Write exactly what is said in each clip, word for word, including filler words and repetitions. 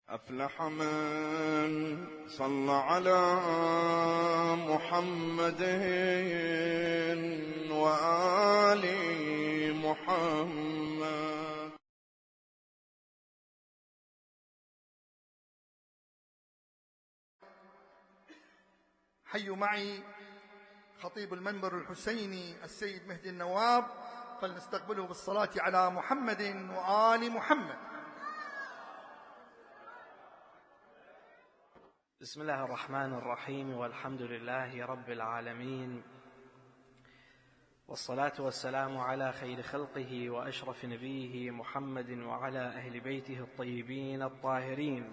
أفلح من صلى على محمد وآل محمد. حيوا معي خطيب المنبر الحسيني السيد مهدي النواب، فلنستقبله بالصلاة على محمد وآل محمد. بسم الله الرحمن الرحيم، والحمد لله رب العالمين، والصلاة والسلام على خير خلقه وأشرف نبيه محمد وعلى أهل بيته الطيبين الطاهرين.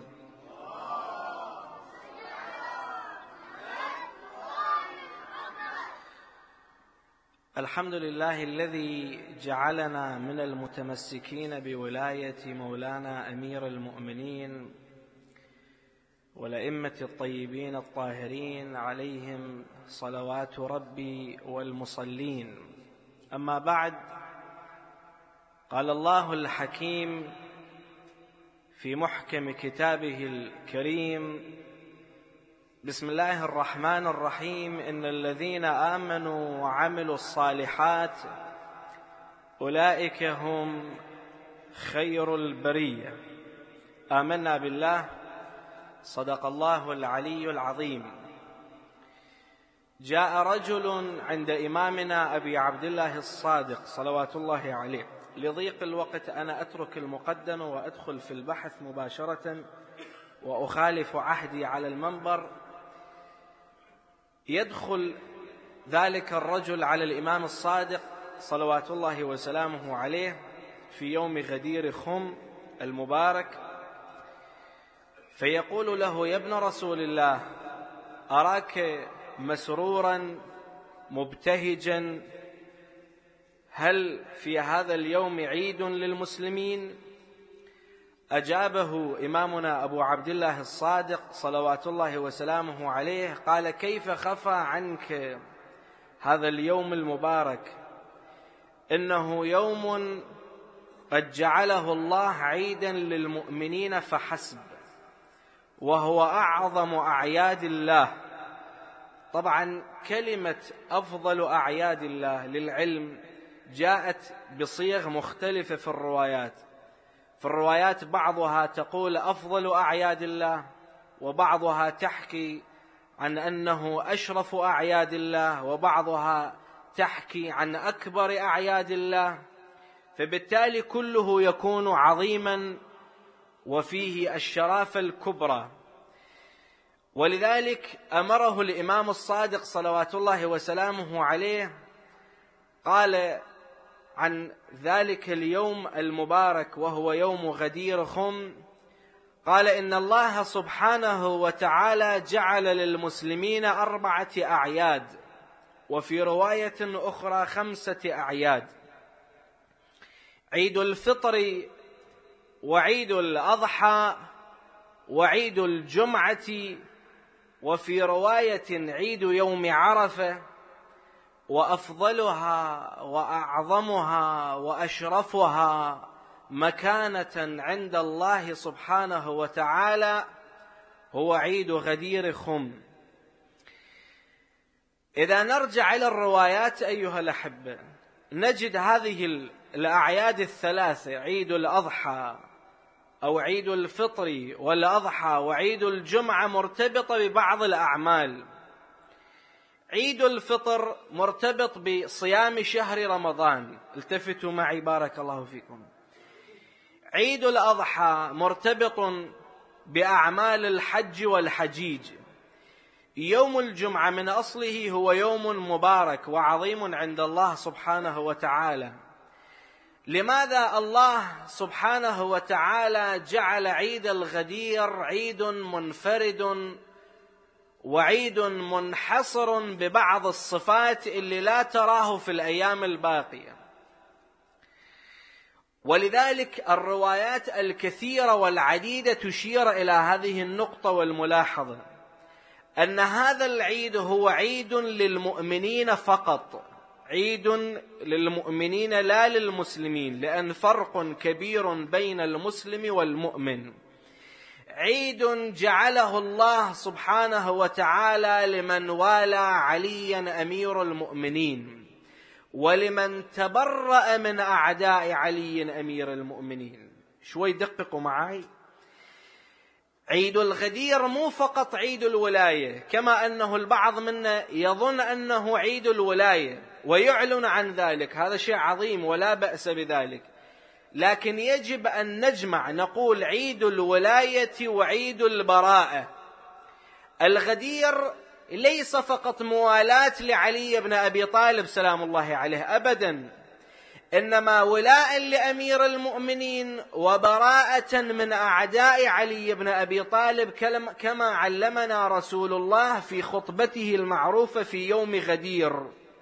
الحمد لله الذي جعلنا من المتمسكين بولاية مولانا أمير المؤمنين والأئمة الطيبين الطاهرين عليهم صلوات ربي والمصلين. أما بعد، قال الله الحكيم في محكم كتابه الكريم: بسم الله الرحمن الرحيم، إن الذين آمنوا وعملوا الصالحات أولئك هم خير البرية. آمنا بالله، صدق الله العلي العظيم. جاء رجل عند إمامنا أبي عبد الله الصادق صلوات الله عليه. لضيق الوقت أنا أترك المقدمة وأدخل في البحث مباشرة وأخالف عهدي على المنبر. يدخل ذلك الرجل على الإمام الصادق صلوات الله وسلامه عليه في يوم غدير خم المبارك، فيقول له: يا ابن رسول الله، أراك مسرورا مبتهجا، هل في هذا اليوم عيد للمسلمين؟ أجابه إمامنا أبو عبد الله الصادق صلوات الله وسلامه عليه، قال: كيف خفى عنك هذا اليوم المبارك؟ إنه يوم قد جعله الله عيدا للمؤمنين فحسب، وهو أعظم أعياد الله. طبعا كلمة أفضل أعياد الله للعلم جاءت بصيغ مختلفة في الروايات. في الروايات بعضها تقول أفضل أعياد الله، وبعضها تحكي عن أنه أشرف أعياد الله، وبعضها تحكي عن أكبر أعياد الله، فبالتالي كله يكون عظيما وفيه الشرافة الكبرى. ولذلك أمره الإمام الصادق صلوات الله وسلامه عليه، قال عن ذلك اليوم المبارك وهو يوم غدير خم، قال: إن الله سبحانه وتعالى جعل للمسلمين أربعة أعياد، وفي رواية أخرى خمسة أعياد: عيد الفطر، وعيد الأضحى، وعيد الجمعة، وفي رواية عيد يوم عرفة. وأفضلها وأعظمها وأشرفها مكانة عند الله سبحانه وتعالى هو عيد غدير خم. إذا نرجع إلى الروايات أيها الأحبة، نجد هذه الأعياد الثلاثة: عيد الأضحى أو عيد الفطر والأضحى وعيد الجمعة مرتبطة ببعض الأعمال. عيد الفطر مرتبط بصيام شهر رمضان، التفتوا معي بارك الله فيكم. عيد الأضحى مرتبط بأعمال الحج والحجيج. يوم الجمعة من أصله هو يوم مبارك وعظيم عند الله سبحانه وتعالى. لماذا الله سبحانه وتعالى جعل عيد الغدير عيد منفرد وعيد منحصر ببعض الصفات اللي لا تراه في الأيام الباقية؟ ولذلك الروايات الكثيرة والعديدة تشير إلى هذه النقطة والملاحظة، أن هذا العيد هو عيد للمؤمنين فقط، عيد للمؤمنين لا للمسلمين، لأن فرق كبير بين المسلم والمؤمن. عيد جعله الله سبحانه وتعالى لمن والى عليا أمير المؤمنين، ولمن تبرأ من أعداء علي أمير المؤمنين. شوي دققوا معي، عيد الغدير مو فقط عيد الولاية، كما أنه البعض منا يظن أنه عيد الولاية ويعلن عن ذلك، هذا شيء عظيم ولا بأس بذلك، لكن يجب أن نجمع، نقول عيد الولاية وعيد البراءة. الغدير ليس فقط موالاة لعلي بن أبي طالب سلام الله عليه أبدا، إنما ولاء لأمير المؤمنين وبراءة من أعداء علي بن أبي طالب، كما علمنا رسول الله في خطبته المعروفة في يوم غدير.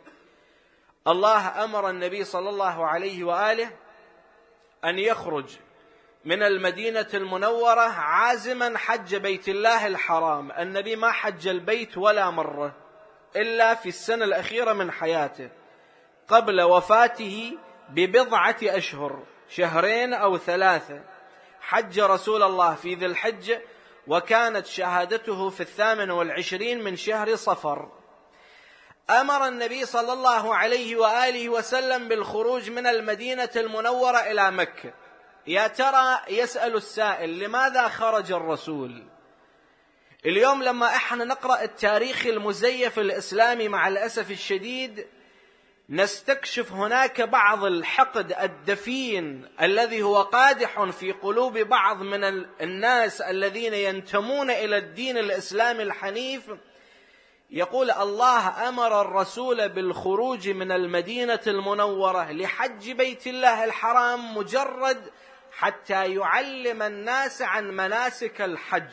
الله أمر النبي صلى الله عليه وآله أن يخرج من المدينة المنورة عازما حج بيت الله الحرام. النبي ما حج البيت ولا مرة إلا في السنة الأخيرة من حياته قبل وفاته ببضعة أشهر، شهرين أو ثلاثة، حج رسول الله في ذي الحجة، وكانت شهادته في الثامن والعشرين من شهر صفر. أمر النبي صلى الله عليه وآله وسلم بالخروج من المدينة المنورة إلى مكة. يا ترى يسأل السائل لماذا خرج الرسول؟ اليوم لما احنا نقرأ التاريخ المزيف الإسلامي مع الأسف الشديد نستكشف هناك بعض الحقد الدفين الذي هو قادح في قلوب بعض من الناس الذين ينتمون إلى الدين الإسلامي الحنيف. يقول الله أمر الرسول بالخروج من المدينة المنورة لحج بيت الله الحرام مجرد حتى يعلم الناس عن مناسك الحج،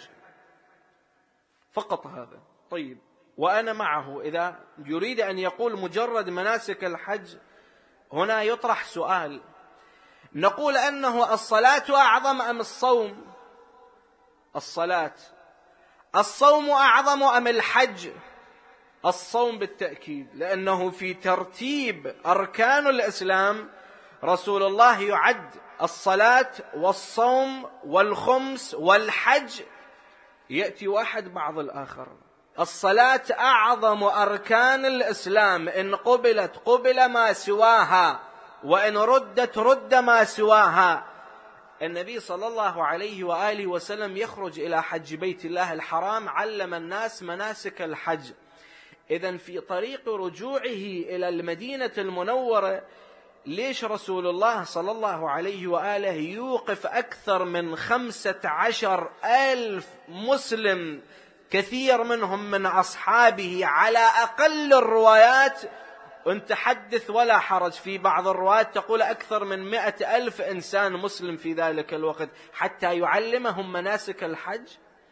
فقط هذا. طيب، وأنا معه إذا يريد أن يقول مجرد مناسك الحج، هنا يطرح سؤال، نقول أنه الصلاة أعظم أم الصوم؟ الصلاة. الصوم أعظم أم الحج؟ الصوم بالتأكيد، لأنه في ترتيب أركان الإسلام رسول الله يعد الصلاة والصوم والخمس والحج، يأتي واحد بعض الآخر. الصلاة أعظم أركان الإسلام، إن قبلت قبل ما سواها، وإن ردت رد ما سواها. النبي صلى الله عليه وآله وسلم يخرج إلى حج بيت الله الحرام، علم الناس مناسك الحج. إذن في طريق رجوعه إلى المدينة المنورة، ليش رسول الله صلى الله عليه وآله يوقف أكثر من خمسة عشر ألف مسلم، كثير منهم من أصحابه على أقل الروايات، وانت حدث ولا حرج، في بعض الروايات تقول أكثر من مئة ألف إنسان مسلم في ذلك الوقت، حتى يعلمهم مناسك الحج؟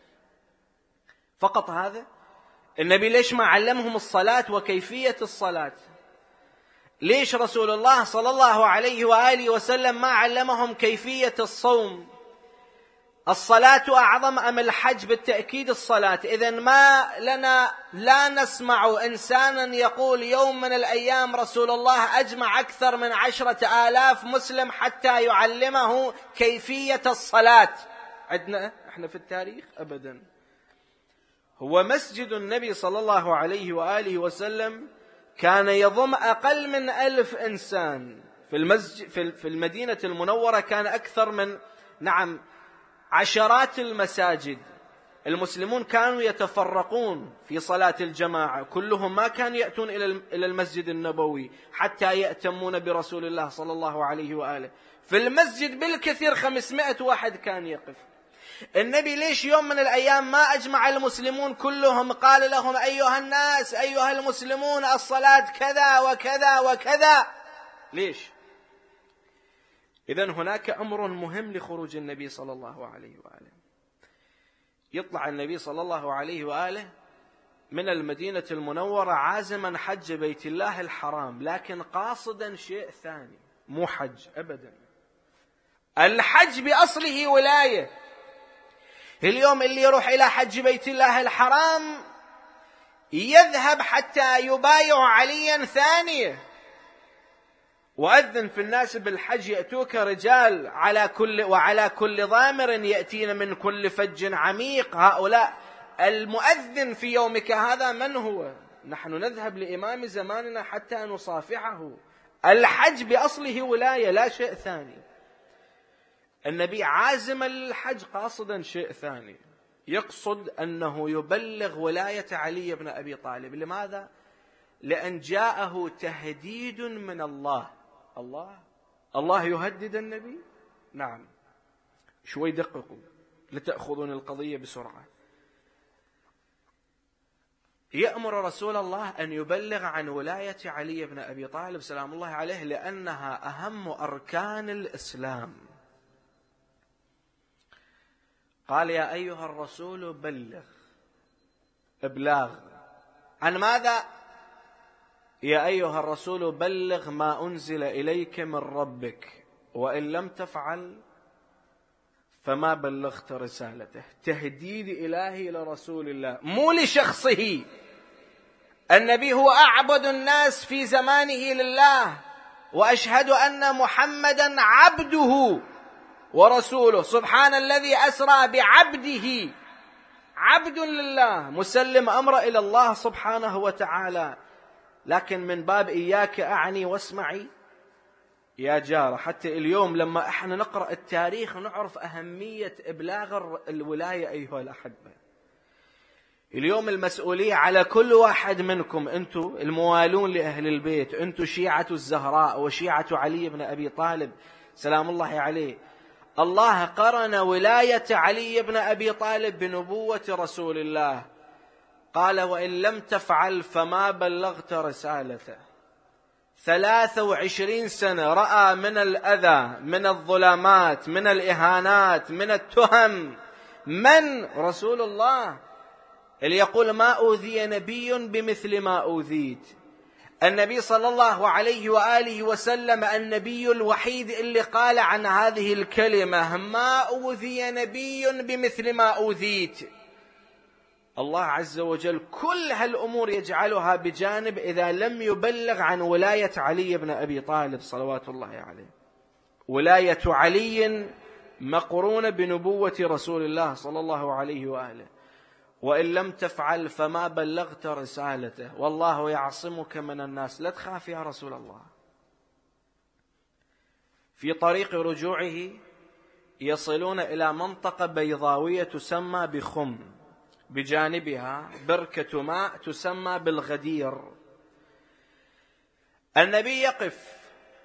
فقط هذا؟ النبي ليش ما علمهم الصلاة وكيفية الصلاة؟ ليش رسول الله صلى الله عليه وآله وسلم ما علمهم كيفية الصوم؟ الصلاة أعظم أم الحج؟ بالتأكيد الصلاة. إذن ما لنا لا نسمع إنسانا يقول يوم من الأيام رسول الله أجمع أكثر من عشرة آلاف مسلم حتى يعلمه كيفية الصلاة. عندنا إحنا في التاريخ أبدا. هو مسجد النبي صلى الله عليه وآله وسلم كان يضم أقل من ألف إنسان. في المسجد في المدينة المنورة كان أكثر من نعم عشرات المساجد. المسلمون كانوا يتفرقون في صلاة الجماعة، كلهم ما كانوا يأتون إلى المسجد النبوي حتى يأتمون برسول الله صلى الله عليه وآله. في المسجد بالكثير خمسمائة واحد كان يقف. النبي ليش يوم من الأيام ما أجمع المسلمون كلهم، قال لهم أيها الناس أيها المسلمون الصلاة كذا وكذا وكذا؟ ليش؟ إذن هناك أمر مهم لخروج النبي صلى الله عليه وآله. يطلع النبي صلى الله عليه وآله من المدينة المنورة عازما حج بيت الله الحرام، لكن قاصدا شيء ثاني، مو حج أبدا. الحج بأصله ولاية. اليوم اللي يروح إلى حج بيت الله الحرام يذهب حتى يبايع عليا ثانية، وأذن في الناس بالحج يأتوك رجال على كل وعلى كل ضامر يأتين من كل فج عميق. هؤلاء المؤذن في يومك هذا من هو؟ نحن نذهب لإمام زماننا حتى نصافحه. الحج بأصله ولاية لا شيء ثاني. النبي عازم للحج قاصدا شيء ثاني، يقصد أنه يبلغ ولاية علي بن أبي طالب. لماذا؟ لأن جاءه تهديد من الله. الله الله يهدد النبي؟ نعم. شوي دققوا لتأخذون القضية بسرعة. يأمر رسول الله أن يبلغ عن ولاية علي بن أبي طالب سلام الله عليه، لأنها أهم أركان الإسلام. قال يا أيها الرسول بلغ. إبلاغ عن ماذا؟ يا أيها الرسول بلغ ما أنزل إليك من ربك وإن لم تفعل فما بلغت رسالته. تهديد إلهي لرسول الله، مو لشخصه. النبي هو أعبد الناس في زمانه لله، وأشهد أن محمدا عبده ورسوله. سبحان الذي أسرى بعبده، عبد لله مسلم أمره إلى الله سبحانه وتعالى. لكن من باب إياك أعني واسمعي يا جارة، حتى اليوم لما احنا نقرأ التاريخ نعرف أهمية إبلاغ الولاية. أيها الأحبة، اليوم المسؤولية على كل واحد منكم، أنتم الموالون لأهل البيت، أنتم شيعة الزهراء وشيعة علي بن أبي طالب سلام الله عليه. الله قرن ولاية علي بن أبي طالب بنبوة رسول الله. قال وإن لم تفعل فما بلغت رسالته. ثلاثة وعشرين سنة رأى من الأذى، من الظلامات، من الإهانات، من التهم، من رسول الله اللي يقول ما أوذي نبي بمثل ما أوذيت. النبي صلى الله عليه وآله وسلم النبي الوحيد اللي قال عن هذه الكلمة ما أوذي نبي بمثل ما أوذيت. الله عز وجل كل هالأمور يجعلها بجانب إذا لم يبلغ عن ولاية علي بن أبي طالب صلوات الله عليه. ولاية علي مقرونة بنبوة رسول الله صلى الله عليه وآله. وإن لم تفعل فما بلغت رسالته والله يعصمك من الناس. لا تخاف يا رسول الله. في طريق رجوعه يصلون إلى منطقة بيضاوية تسمى بخم، بجانبها بركة ماء تسمى بالغدير. النبي يقف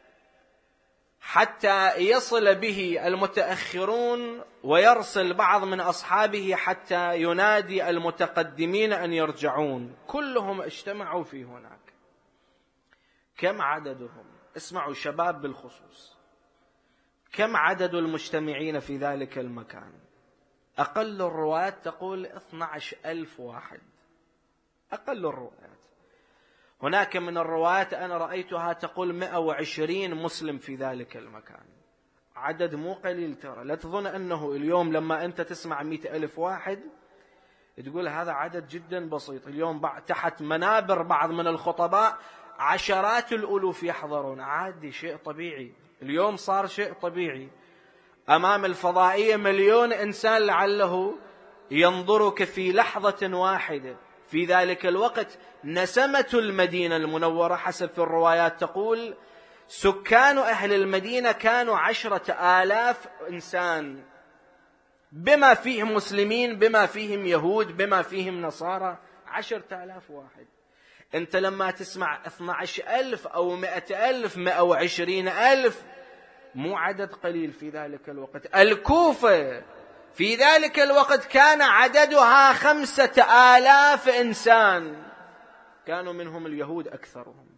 حتى يصل به المتأخرون ويرسل بعض من أصحابه حتى ينادي المتقدمين أن يرجعون. كلهم اجتمعوا في هناك. كم عددهم؟ اسمعوا شباب بالخصوص، كم عدد المجتمعين في ذلك المكان؟ أقل الروايات تقول اثني عشر ألف واحد، أقل الروايات. هناك من الروايات أنا رأيتها تقول مئة وعشرين مسلم في ذلك المكان. عدد مو قليل ترى. لا تظن أنه اليوم لما أنت تسمع مئة ألف واحد تقول هذا عدد جدا بسيط. اليوم تحت منابر بعض من الخطباء عشرات الألوف يحضرون، عادي، شيء طبيعي. اليوم صار شيء طبيعي. أمام الفضائية مليون إنسان لعله ينظرك في لحظة واحدة. في ذلك الوقت نسمة المدينة المنورة حسب في الروايات تقول سكان أهل المدينة كانوا عشرة آلاف إنسان، بما فيهم مسلمين، بما فيهم يهود، بما فيهم نصارى، عشرة آلاف واحد. أنت لما تسمع اثني عشر ألف أو مئة ألف، مئة وعشرين ألف، مو عدد قليل في ذلك الوقت. الكوفة في ذلك الوقت كان عددها خمسة آلاف إنسان، كانوا منهم اليهود أكثرهم.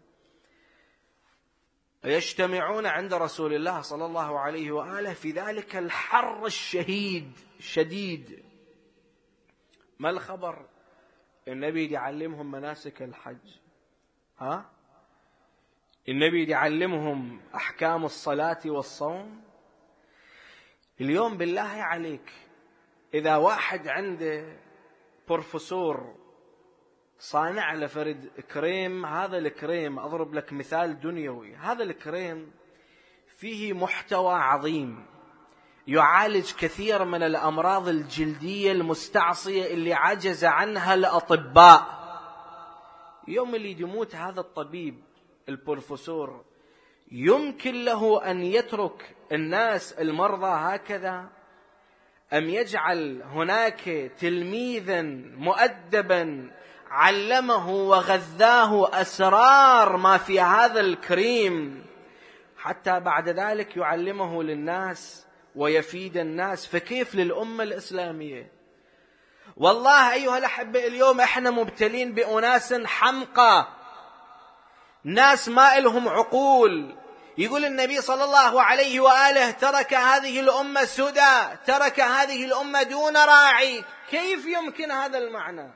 يجتمعون عند رسول الله صلى الله عليه وآله في ذلك الحر الشهيد الشديد. ما الخبر؟ النبي يعلمهم مناسك الحج، ها؟ النبي يعلمهم أحكام الصلاة والصوم. اليوم بالله عليك إذا واحد عنده بروفيسور صانع لفرد كريم، هذا الكريم أضرب لك مثال دنيوي، هذا الكريم فيه محتوى عظيم يعالج كثير من الأمراض الجلدية المستعصية اللي عجز عنها الأطباء. يوم اللي يموت هذا الطبيب البروفيسور يمكن له أن يترك الناس المرضى هكذا، أم يجعل هناك تلميذا مؤدبا علمه وغذاه أسرار ما في هذا الكريم حتى بعد ذلك يعلمه للناس ويفيد الناس؟ فكيف للأمة الإسلامية؟ والله أيها الأحبة اليوم احنا مبتلين بأناس حمقى، ناس ما إلهم عقول. يقول النبي صلى الله عليه وآله ترك هذه الأمة سدى، ترك هذه الأمة دون راعي. كيف يمكن هذا المعنى؟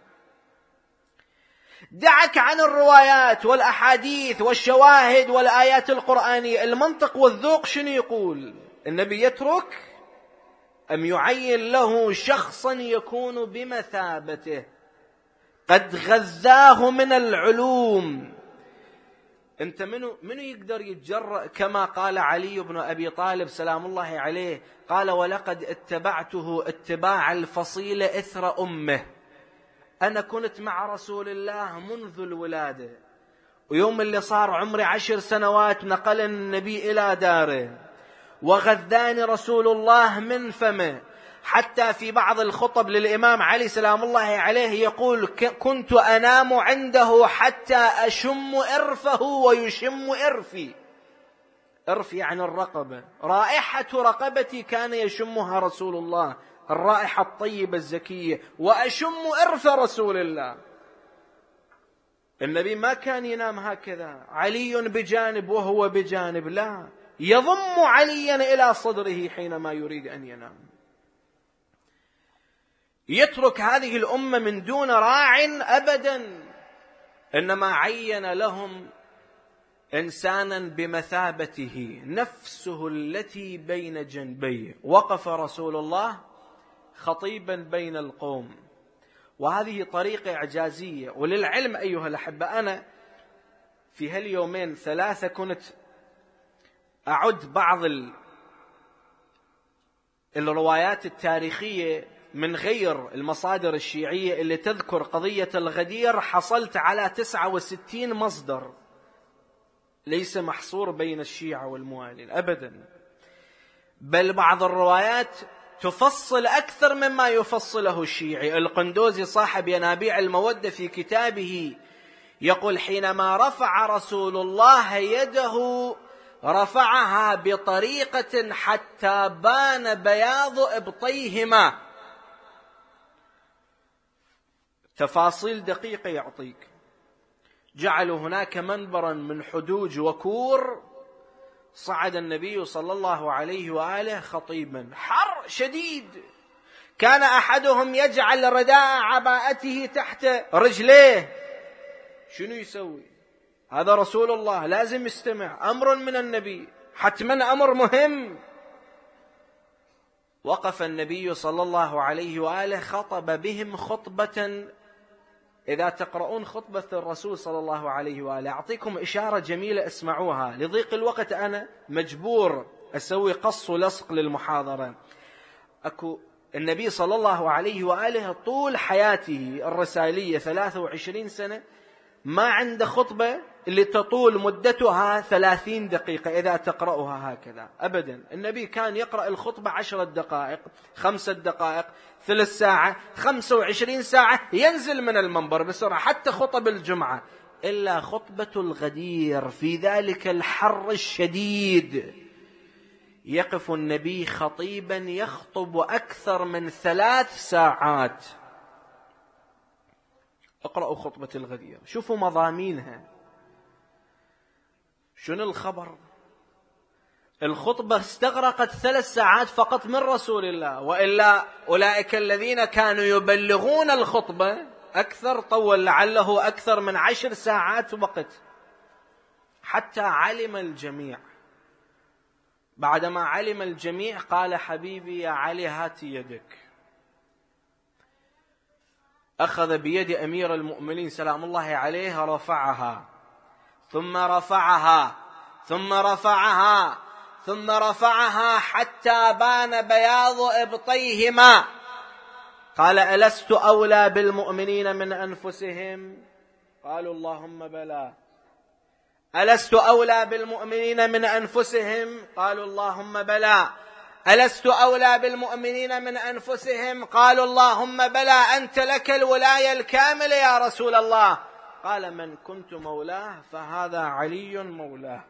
دعك عن الروايات والأحاديث والشواهد والآيات القرآنية، المنطق والذوق شنو يقول؟ النبي يترك أم يعين له شخصا يكون بمثابته قد غذاه من العلوم؟ انت منو منو يقدر يتجرأ كما قال علي بن أبي طالب سلام الله عليه، قال ولقد اتبعته اتباع الفصيل إثر أمه. أنا كنت مع رسول الله منذ الولادة، ويوم اللي صار عمري عشر سنوات نقل النبي إلى داره وغذاني رسول الله من فمه. حتى في بعض الخطب للإمام علي سلام الله عليه يقول كنت أنام عنده حتى أشم إرفه ويشم إرفي. إرف يعني الرقبة، رائحة رقبتي كان يشمها رسول الله، الرائحة الطيبة الزكية، وأشم إرف رسول الله. النبي ما كان ينام هكذا، علي بجانب وهو بجانب، لا، يضم عليا إلى صدره حينما يريد أن ينام. يترك هذه الأمة من دون راع أبدا، إنما عين لهم إنسانا بمثابته، نفسه التي بين جنبيه. وقف رسول الله خطيبا بين القوم، وهذه طريقة إعجازية. وللعلم أيها الأحبة أنا في هاليومين ثلاثة كنت أعد بعض الروايات التاريخية من غير المصادر الشيعية اللي تذكر قضية الغدير، حصلت على تسعة وستين مصدر، ليس محصور بين الشيعة والموالين أبدا، بل بعض الروايات تفصل أكثر مما يفصله الشيعي. القندوزي صاحب ينابيع المودة في كتابه يقول حينما رفع رسول الله يده رفعها بطريقة حتى بان بياض إبطيهما، تفاصيل دقيقة يعطيك. جعلوا هناك منبرا من حدوج وكور، صعد النبي صلى الله عليه وآله خطيبا، حر شديد، كان أحدهم يجعل رداء عباءته تحت رجليه. شنو يسوي؟ هذا رسول الله لازم يستمع، أمر من النبي، حتما أمر مهم. وقف النبي صلى الله عليه وآله خطب بهم خطبة، إذا تقرؤون خطبة الرسول صلى الله عليه وآله أعطيكم إشارة جميلة اسمعوها، لضيق الوقت أنا مجبور أسوي قص ولصق للمحاضرة. أكو النبي صلى الله عليه وآله طول حياته الرسالية ثلاثة وعشرين سنة ما عنده خطبة اللي تطول مدتها ثلاثين دقيقة إذا تقرأها هكذا أبدا. النبي كان يقرأ الخطبة عشرة دقائق، خمسة دقائق، ثلث ساعة، خمسة وعشرين ساعة، ينزل من المنبر بسرعة. حتى خطب الجمعة إلا خطبة الغدير في ذلك الحر الشديد يقف النبي خطيبا يخطب أكثر من ثلاث ساعات. اقرأوا خطبة الغدير، شوفوا مضامينها، شنو الخبر؟ الخطبة استغرقت ثلاث ساعات فقط من رسول الله، وإلا أولئك الذين كانوا يبلغون الخطبة أكثر، طول لعله أكثر من عشر ساعات وقت، حتى علم الجميع. بعدما علم الجميع قال حبيبي يا علي هات يدك. أخذ بيد أمير المؤمنين سلام الله عليه رفعها ثم رفعها ثم رفعها ثم رفعها حتى بان بياض إبطيهما. قال: ألست أولى بالمؤمنين من أنفسهم؟ قالوا: اللهم بلى. ألست أولى بالمؤمنين من أنفسهم؟ قالوا: اللهم بلى. ألست أولى بالمؤمنين من أنفسهم؟ قالوا: اللهم بلى. أنت لك الولاية الكاملة يا رسول الله. قال: من كنت مولاه فهذا علي مولاه.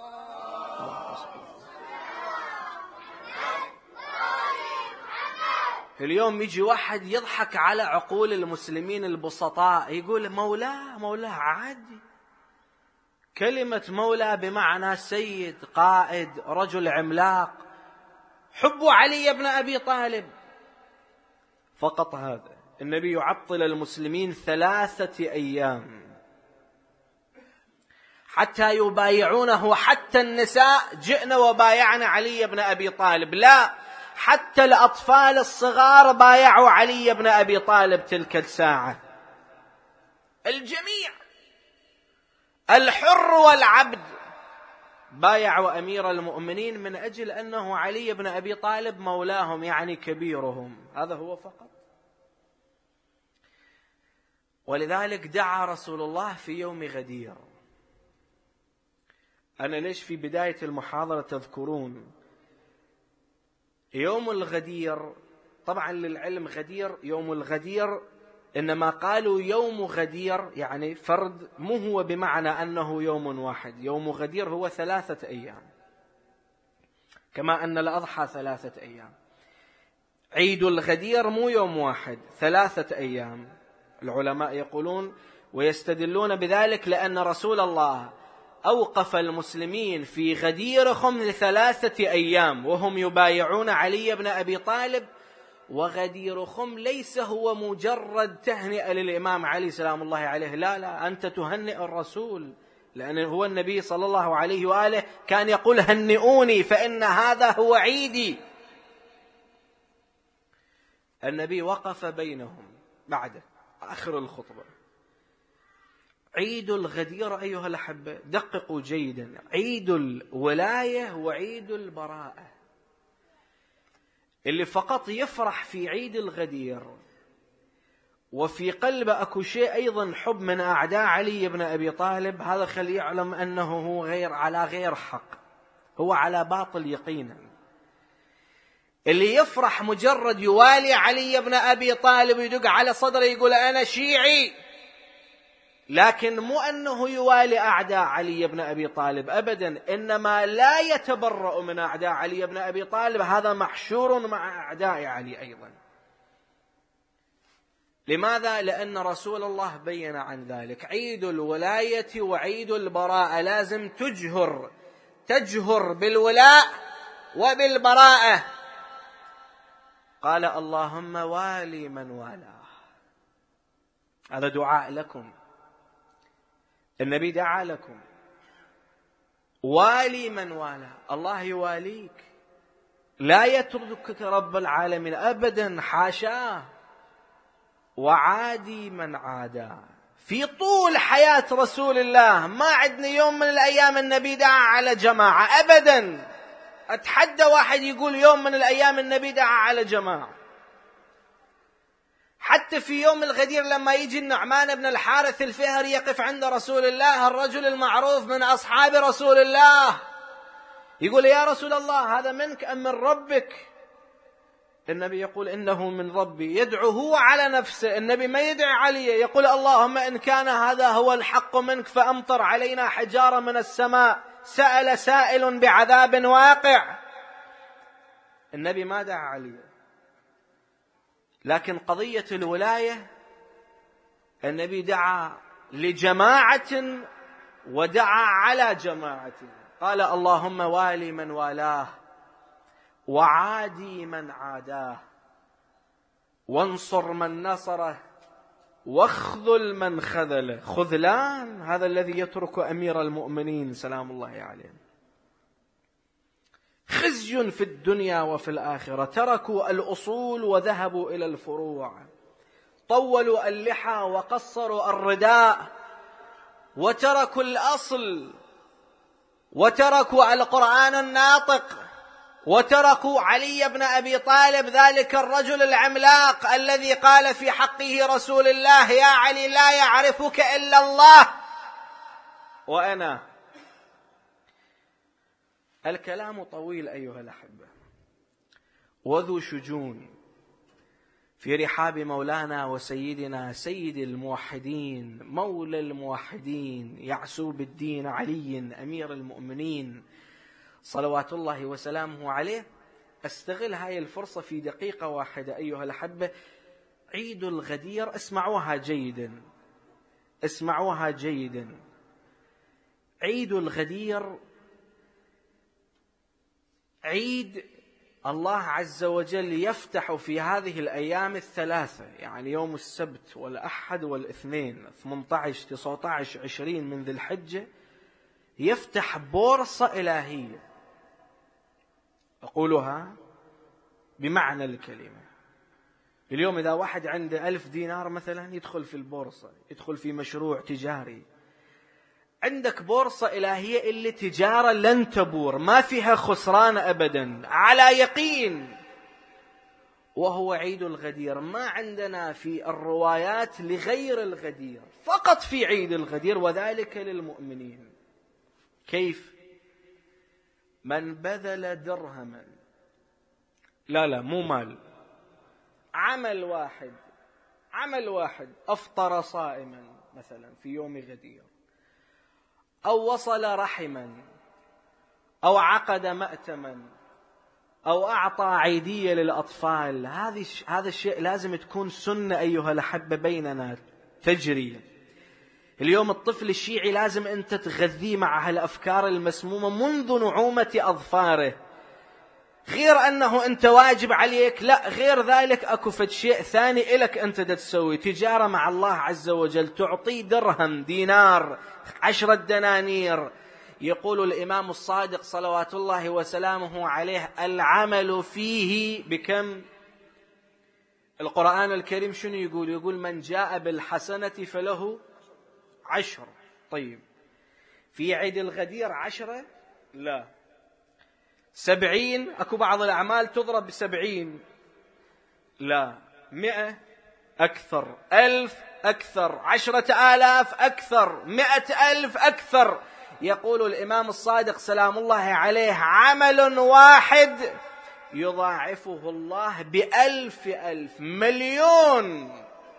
اليوم يجي واحد يضحك على عقول المسلمين البسطاء، يقول مولاه مولاه عادي. كلمة مولى بمعنى سيد، قائد، رجل عملاق. حبوا علي بن أبي طالب فقط هذا. النبي يعطل المسلمين ثلاثة أيام حتى يبايعونه. حتى النساء جئنا وبايعنا علي بن أبي طالب، لا، حتى الأطفال الصغار بايعوا علي بن أبي طالب تلك الساعة. الجميع، الحر والعبد، بايعوا أمير المؤمنين من أجل أنه علي بن أبي طالب مولاهم، يعني كبيرهم. هذا هو فقط. ولذلك دعا رسول الله في يوم غدير. أنا ليش في بداية المحاضرة تذكرون يوم الغدير؟ طبعا للعلم غدير، يوم الغدير، إنما قالوا يوم غدير يعني فرد، مو هو بمعنى أنه يوم واحد. يوم غدير هو ثلاثة أيام، كما أن الأضحى ثلاثة أيام. عيد الغدير مو يوم واحد، ثلاثة أيام. العلماء يقولون ويستدلون بذلك لأن رسول الله أوقف المسلمين في غدير خم لثلاثة أيام وهم يبايعون علي بن أبي طالب. وغدير خم ليس هو مجرد تهنئة للإمام علي سلام الله عليه، لا لا، أنت تهنئ الرسول، لأن هو النبي صلى الله عليه وآله كان يقول: هنئوني فإن هذا هو عيدي. النبي وقف بينهم بعد آخر الخطبة. عيد الغدير أيها الأحبة دققوا جيدا، عيد الولاية وعيد البراءة. اللي فقط يفرح في عيد الغدير وفي قلبه أكو شيء أيضا حب من أعداء علي بن أبي طالب، هذا خلي يعلم أنه هو غير على غير حق، هو على باطل يقينا. اللي يفرح مجرد يوالي علي بن أبي طالب ويدق على صدره يقول أنا شيعي، لكن مو أنه يوالي أعداء علي بن أبي طالب أبدا، إنما لا يتبرأ من أعداء علي بن أبي طالب، هذا محشور مع أعداء علي أيضا. لماذا؟ لأن رسول الله بين عن ذلك. عيد الولاية وعيد البراءة لازم تجهر تجهر بالولاء وبالبراءة. قال: اللهم والي من والاه. هذا دعاء لكم، النبي دعا لكم. والي من والاه، الله يواليك، لا يتركك رب العالمين أبدا، حاشاه. وعادي من عاداه. في طول حياة رسول الله ما عندنا يوم من الأيام النبي دعا على جماعة أبدا. أتحدى واحد يقول يوم من الأيام النبي دعا على جماعة. حتى في يوم الغدير لما يجي النعمان بن الحارث الفهري يقف عند رسول الله، الرجل المعروف من أصحاب رسول الله، يقول: يا رسول الله هذا منك أم من ربك؟ النبي يقول: إنه من ربي. يدعو هو على نفسه، النبي ما يدعي عليه، يقول: اللهم إن كان هذا هو الحق منك فأمطر علينا حجارة من السماء، سأل سائل بعذاب واقع. النبي ما دعا عليه. لكن قضية الولاية النبي دعا لجماعة ودعا على جماعة. قال: اللهم والي من والاه وعادي من عاداه وانصر من نصره واخذل من خذله. خذلان هذا الذي يترك أمير المؤمنين سلام الله عليه. خزي في الدنيا وفي الآخرة، تركوا الأصول وذهبوا إلى الفروع. طولوا اللحى وقصروا الرداء وتركوا الأصل وتركوا القرآن الناطق وتركوا علي بن أبي طالب، ذلك الرجل العملاق الذي قال في حقه رسول الله: يا علي لا يعرفك إلا الله وأنا. الكلام طويل أيها الأحبة وذو شجون في رحاب مولانا وسيدنا سيد الموحدين مولى الموحدين يعسوب الدين علي أمير المؤمنين صلوات الله وسلامه عليه. أستغل هاي الفرصة في دقيقة واحدة أيها الأحبة. عيد الغدير، اسمعوها جيدا اسمعوها جيدا. عيد الغدير عيد الله عز وجل يفتح في هذه الأيام الثلاثة، يعني يوم السبت والأحد والاثنين ثمانية عشر تسعة عشر عشرين من ذي الحجة، يفتح بورصة إلهية. أقولها بمعنى الكلمة. اليوم إذا واحد عنده ألف دينار مثلا يدخل في البورصة، يدخل في مشروع تجاري. عندك بورصة إلهية اللي تجارة لن تبور، ما فيها خسران أبدا، على يقين. وهو عيد الغدير. ما عندنا في الروايات لغير الغدير، فقط في عيد الغدير، وذلك للمؤمنين. كيف؟ من بذل درهما، لا لا مو مال، عمل واحد عمل واحد أفطر صائما مثلا في يوم غدير، أو وصل رحما، أو عقد مأتما، أو أعطى عيدية للأطفال. هذه هذا الشيء لازم تكون سنة أيها الأحبة بيننا تجري. اليوم الطفل الشيعي لازم أنت تغذيه مع هالأفكار المسمومة منذ نعومة أظفاره. غير أنه أنت واجب عليك، لا، غير ذلك أكو فد شيء ثاني إلك أنت تسوي تجارة مع الله عز وجل. تعطيه درهم، دينار، عشرة دنانير. يقول الإمام الصادق صلوات الله وسلامه عليه: العمل فيه بكم؟ القرآن الكريم شنو يقول؟ يقول: من جاء بالحسنة فله عشر. طيب في عيد الغدير عشرة؟ لا. سبعين؟ أكو بعض الأعمال تضرب بسبعين؟ لا. مئة؟ أكثر. ألف؟ أكثر. عشرة آلاف؟ أكثر. مئة ألف؟ أكثر. يقول الإمام الصادق سلام الله عليه: عمل واحد يضاعفه الله بألف ألف، مليون.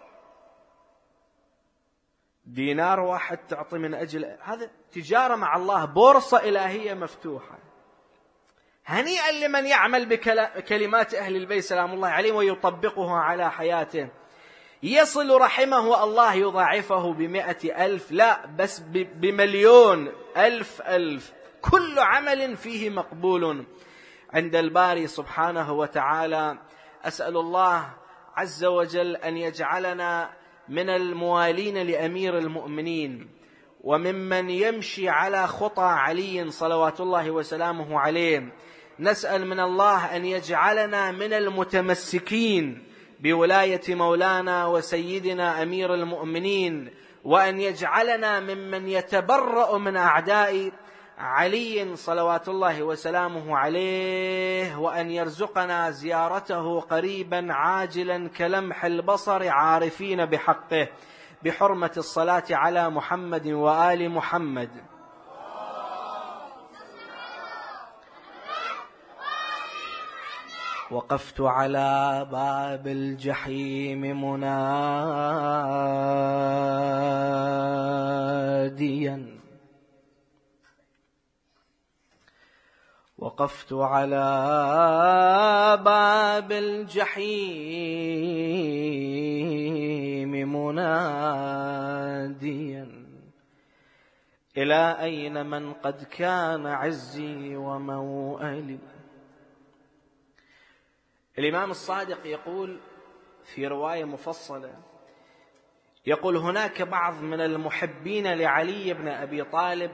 دينار واحد تعطي من أجل هذا تجارة مع الله، بورصة إلهية مفتوحة. هنيئا لمن يعمل بكلمات أهل البيت سلام الله عليهم ويطبقها على حياته. يصل رحمه الله يضاعفه بمئة ألف، لا بس بمليون، ألف ألف. كل عمل فيه مقبول عند الباري سبحانه وتعالى. أسأل الله عز وجل أن يجعلنا من الموالين لأمير المؤمنين، وممن يمشي على خطى علي صلوات الله وسلامه عليه. نسأل من الله أن يجعلنا من المتمسكين بولاية مولانا وسيدنا أمير المؤمنين، وأن يجعلنا ممن يتبرأ من أعداء علي صلوات الله وسلامه عليه، وأن يرزقنا زيارته قريبا عاجلا كلمح البصر عارفين بحقه، بحرمة الصلاة على محمد وآل محمد. وقفت على باب الجحيم مناديا، وقفت على باب الجحيم مناديا: إلى أين من قد كان عزي وموئلي. الإمام الصادق يقول في رواية مفصلة، يقول: هناك بعض من المحبين لعلي بن أبي طالب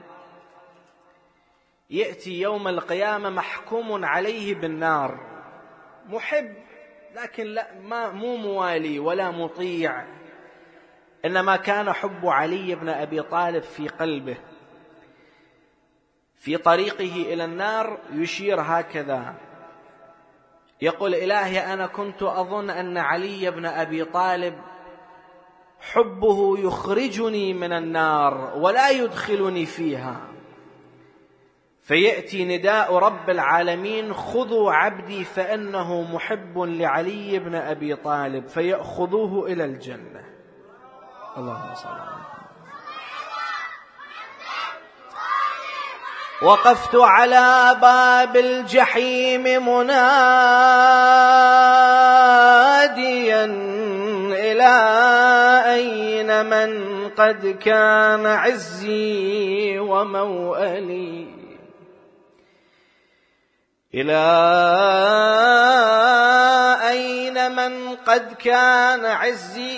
يأتي يوم القيامة محكوم عليه بالنار، محب لكن لا ما مو موالي ولا مطيع، إنما كان حب علي بن أبي طالب في قلبه. في طريقه إلى النار يشير هكذا، يقول: إلهي أنا كنت أظن أن علي بن أبي طالب حبه يخرجني من النار ولا يدخلني فيها، فيأتي نداء رب العالمين: خذوا عبدي فإنه محب لعلي بن أبي طالب، فيأخذوه إلى الجنة. اللهم صل على محمد. وقفت على باب الجحيم مناديا: إلى أين من قد كان عزي وموئلي، إلى أين من قد كان عزي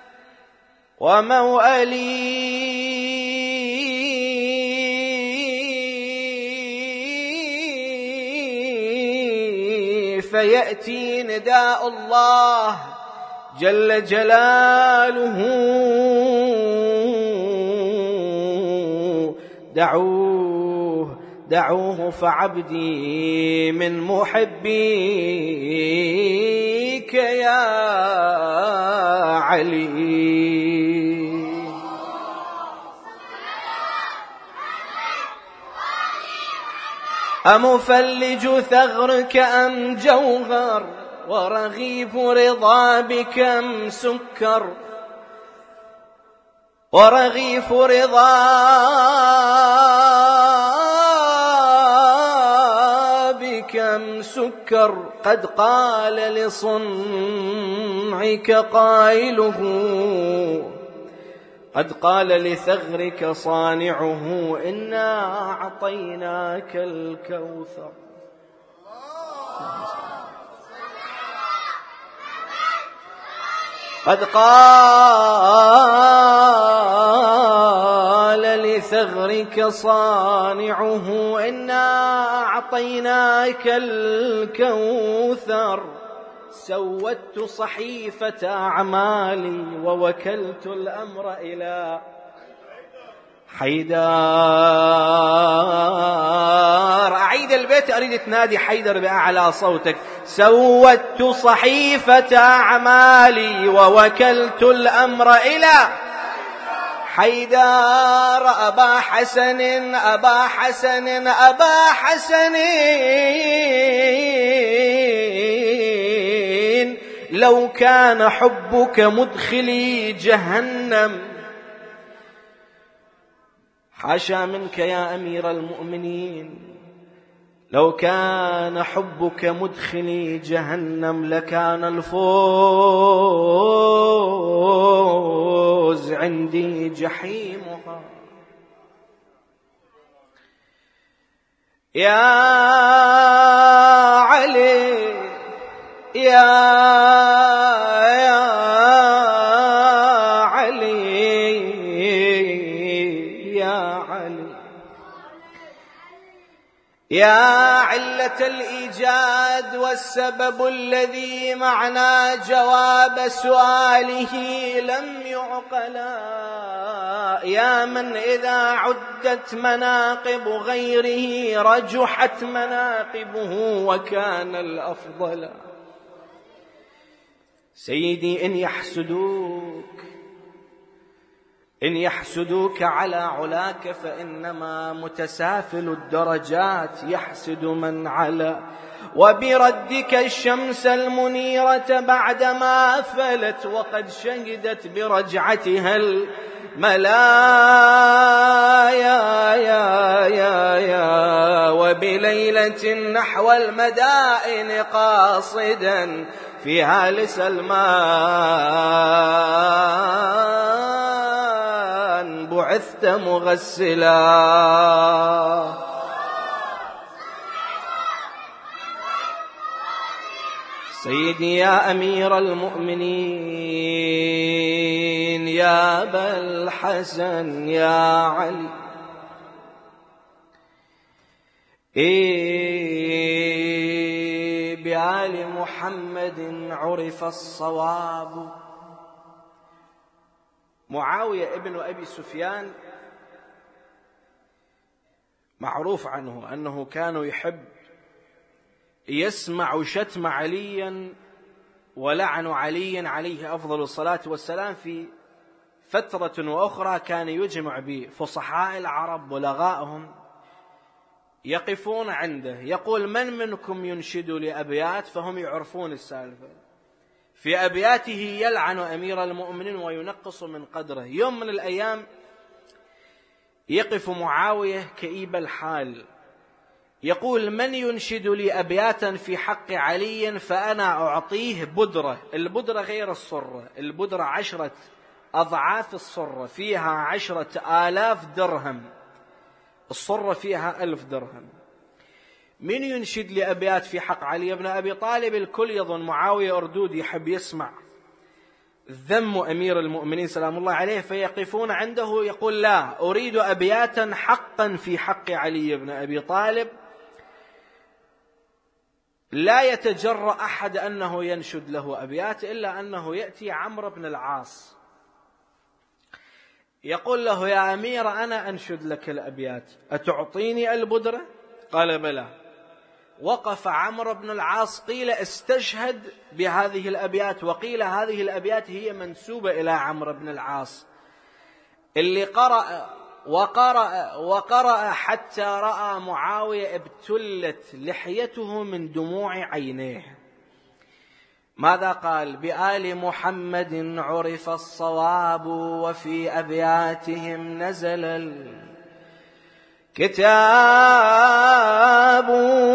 وموئلي، فيأتي نداء الله جل جلاله: دعوه دعوه فعبدي من محبيك يا علي. أمفلج ثغرك أم جوهر، ورغيف رضا بك أم سكر، ورغيف رضا بك أم سكر، قد قال لصنعك قائله، قد قال لثغرك صانعه: إنا أعطيناك الكوثر. قد قال لثغرك صانعه: إنا أعطيناك الكوثر. سودت صحيفة أعمالي ووكلت الأمر إلى حيدر. أعيد البيت، أريد تنادي حيدر بأعلى صوتك: سودت صحيفة أعمالي ووكلت الأمر إلى حيدر. أبا حسن أبا حسن أبا حسن، لو كان حبك مدخلي جهنم، حاشا منك يا أمير المؤمنين، لو كان حبك مدخلي جهنم لكان الفوز عندي جحيمها. يا علي يا يا علي يا علي يا علة الإيجاد والسبب الذي معنى جواب سؤاله لم يعقلا، يا من إذا عدت مناقب غيره رجحت مناقبه وكان الأفضل. سيدي إن يحسدوك إن يحسدوك على علاك فإنما متسافل الدرجات يحسد من علا، وبردك الشمس المنيرة بعدما فلت وقد شهدت برجعتها الملايا يا يا يا، وبليلة نحو المدائن قاصدا فيها لسلمان بعثت مغسلا. سيدي يا أمير المؤمنين يا أبا الحسن يا علي، إيه بآل محمد محمد عرف الصواب. معاوية ابن أبي سفيان معروف عنه أنه كان يحب يسمع شتم عليا ولعن علي عليه أفضل الصلاة والسلام. في فترة وأخرى كان يجمع بفصحاء العرب بلغائهم يقفون عنده، يقول: من منكم ينشد لأبيات؟ فهم يعرفون السالفة. في أبياته يلعن أمير المؤمنين وينقص من قدره. يوم من الأيام يقف معاوية كئيب الحال يقول: من ينشد لي أبياتا في حق علي فأنا أعطيه بدرة. البدرة غير الصرة، البدرة عشرة أضعاف الصرة، فيها عشرة آلاف درهم، الصرة فيها ألف درهم. من ينشد لي أبيات في حق علي بن أبي طالب؟ الكل يظن معاوية أردود يحب يسمع ذم أمير المؤمنين سلام الله عليه، فيقفون عنده يقول: لا، أريد أبياتا حقا في حق علي بن أبي طالب. لا يتجرأ أحد أنه ينشد له أبيات إلا أنه يأتي عمرو بن العاص يقول له: يا أمير، أنا أنشد لك الأبيات، أتعطيني البدرة؟ قال: بلى. وقف عمرو بن العاص، قيل استشهد بهذه الأبيات، وقيل هذه الأبيات هي منسوبة إلى عمرو بن العاص، اللي قرأ وقرأ وقرأ حتى رأى معاوية ابتلت لحيته من دموع عينيه. ماذا قال؟ بآل محمد عرف الصواب وفي أبياتهم نزل الكتاب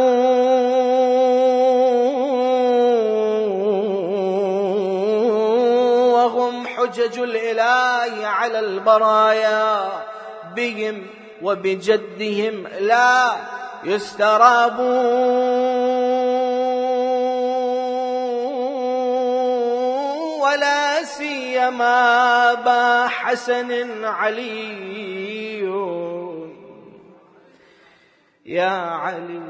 وهم حجج الإله على البرايا بهم وبجدهم لا يسترابون ولا سيما با حسن علي يا علي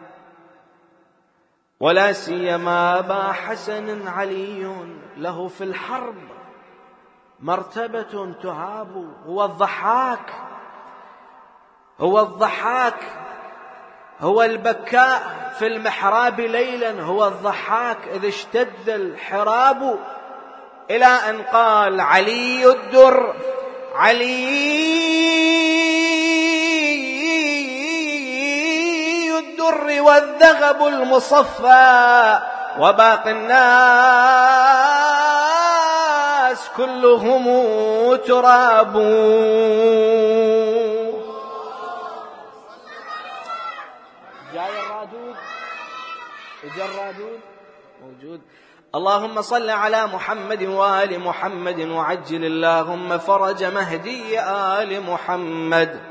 ولا سيما با حسن علي له في الحرب مرتبة تهاب. هو الضحاك هو الضحاك هو البكاء في المحراب ليلا، هو الضحاك إذ اشتد الحراب، إلى أن قال: علي الدر علي الدر والذغب المصفى وباقي الناس كلهم تراب. جاي الرادود اجا الرادود موجود. اللهم صل على محمد وآل محمد وعجل اللهم فرج مهدي آل محمد.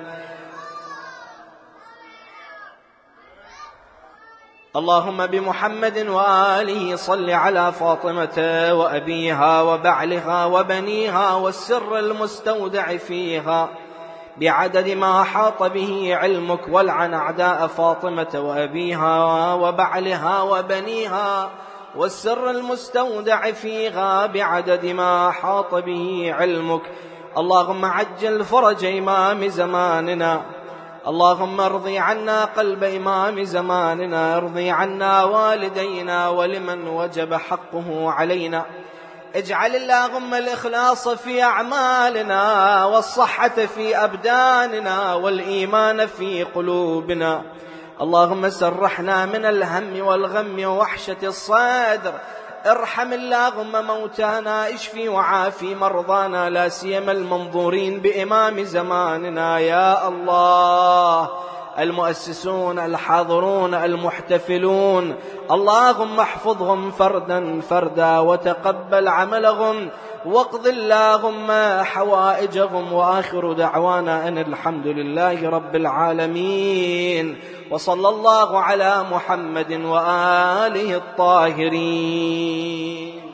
اللهم بمحمد وآله صل على فاطمة وأبيها وبعلها وبنيها والسر المستودع فيها بعدد ما أحاط به علمك، والعن أعداء فاطمة وأبيها وبعلها وبنيها والسر المستودع فيها بعدد ما أحاط به علمك. اللهم عجل فرج إمام زماننا، اللهم ارضي عنا قلب إمام زماننا، ارضي عنا والدينا ولمن وجب حقه علينا. اجعل اللهم الإخلاص في أعمالنا والصحة في أبداننا والإيمان في قلوبنا. اللهم سرحنا من الهم والغم ووحشة الصدر. ارحم اللهم موتانا، اشفي وعافي مرضانا، لا سيما المنظورين بإمام زماننا يا الله، المؤسسون الحاضرون المحتفلون، اللهم احفظهم فردا فردا وتقبل عملهم واقض اللهم حوائجهم. وآخر دعوانا أن الحمد لله رب العالمين، وصلى الله على محمد وآله الطاهرين.